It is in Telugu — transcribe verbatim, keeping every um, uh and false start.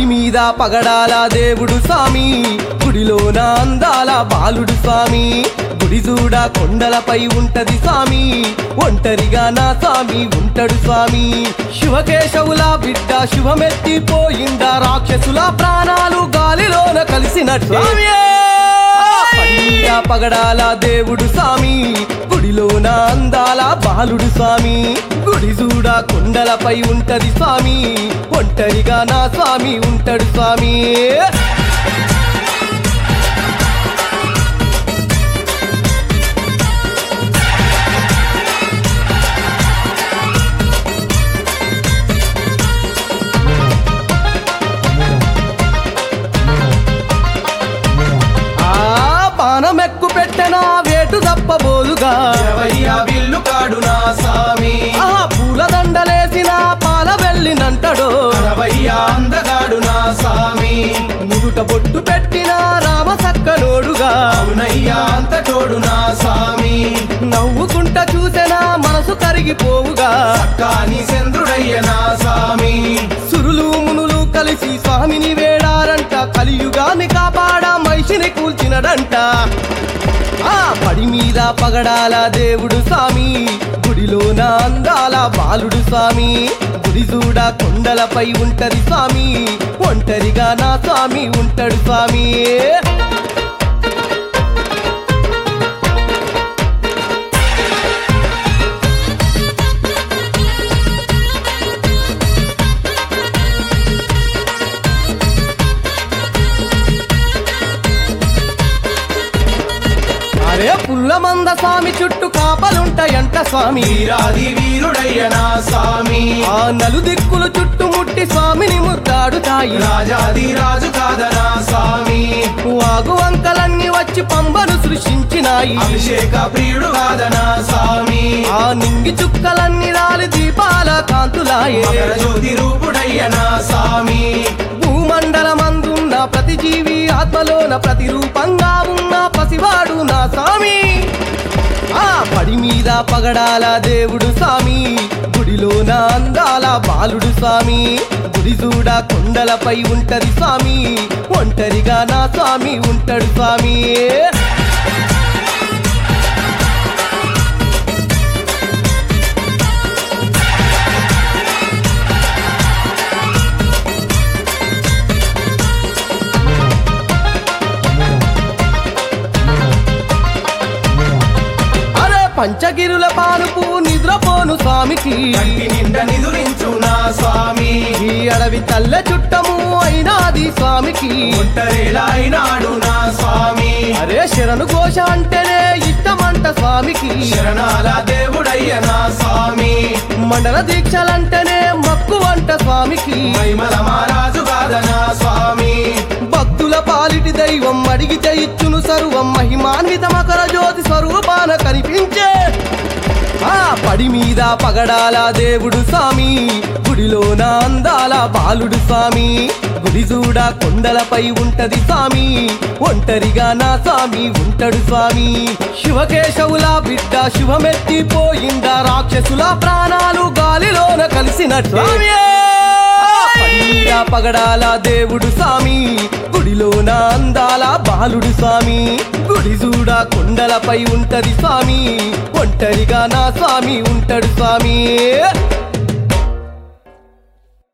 పడి మీద పగడాల దేవుడు స్వామి, గుడిలోన అందాల బాలుడు స్వామి. గుడి చూడ కొండలపై ఉంటది స్వామి, ఒంటరిగా నా స్వామి ఉంటాడు స్వామి. శివకేశవుల బిడ్డ శివమెత్తిపోయిందా, రాక్షసుల ప్రాణాలు గాలిలోన కలిసినట్టు పడి మీద పగడాల దేవుడు స్వామి, గుడిలోన అందాల బాలుడు స్వామి. గుడి చూడ కొండలపై ఉంటది స్వామి, ఒంటరిగా నా స్వామి ఉంటాడు స్వామి. బాణమెక్కు పెట్టనా వేటు తప్పబోదుగా, విల్లు కాడు నా స్వామి. ఆ పూల దండలేసిన పాల వెళ్ళినంటడో, అందగాడు నా స్వామి. ముదుట బొట్టు పెట్టిన రామ సక్కనోడుగా, అవునయ్యా అంతటోడు నా స్వామి. నవ్వుకుంట చూసెనా మనసు కరిగిపోవుగా, కాని చంద్రుడయ్య నా స్వామి. సురులు మునులు కలిసి స్వామిని వేడారంట, కలియుగాన్ని కాపాడా మనిషిని కూల్చినడంట. ఆ పడి మీద పగడాల దేవుడు స్వామి, గుడిలోన అందాల బాలుడు స్వామి. గుడి చూడ కొండలపై ఉంటది స్వామి, ఒంటరిగా నా స్వామి ఉంటాడు స్వామి. అరే పుల్లమంద స్వామి చుట్టూ కాపలుంటాయంట స్వామి, వీరాది వీరుడయ్య నా స్వామి. ఆ నలు దిక్కులు చుట్టుముట్టి స్వామిని ముద్దాడుతాయి, రాజాది రాజు కాదనా స్వామి. వాగు వంకలన్నీ వచ్చి పంబను సృష్టించినాయి, అభిషేక ప్రియుడు కాదనా స్వామి. ఆ నింగి చుక్కలన్నీ రాలి దీపాల కాంతులాయే, మకర జ్యోతి రూపుడయ్య నా స్వామి. భూమండలమందున్న ప్రతి జీవి ఆత్మలోన ప్రతిరూపంగా ఉన్న పసివాడు నా స్వామి. ఆ పడి మీద పగడాల దేవుడు స్వామి, గుడిలోన అందాల బాలుడు స్వామి. గుడి చూడ కొండలపై ఉంటది స్వామి, ఒంటరిగా నా స్వామి ఉంటాడు స్వామి. పంచగిరుల పానుపు నిద్రపోను స్వామికి, కంటి నిండా నిదురించు నా స్వామి. ఈ అడవి తల్ల చుట్టము అయినాది స్వామికి, ఒంటరిలా అయినాడు నా స్వామి. అరే శరణు ఘోష అంటేనే ఇష్టమంట స్వామికి, శరణాల దేవుడయ్య నా స్వామి. మండల దీక్షలంటేనే మక్కువంట స్వామికి, మైమల మహారాజు కాదనా స్వామి. భక్తుల పాలిటి దైవం అడిగితే ఇచ్చును సర్వం, మహిమాన్విత మకర జ్యోతి స్వరూపాన కనిపించే ఆ పడి మీద పగడాల దేవుడు స్వామి, గుడిలోన అందాల బాలుడు స్వామి. గుడి చూడ కొండలపై ఉంటది స్వామి, ఒంటరిగా నా స్వామి ఉంటాడు స్వామి. శివకేశవుల బిడ్డ శివమెత్తిపోయిందా, రాక్షసుల ప్రాణాలు గాలిలోన కలిసినట్టు పగడాల దేవుడు స్వామి, గుడిలోన అందాల బాలుడు స్వామి. గుడి చూడ కొండలపై ఉంటది స్వామి, ఒంటరిగా నా స్వామి ఉంటాడు స్వామి.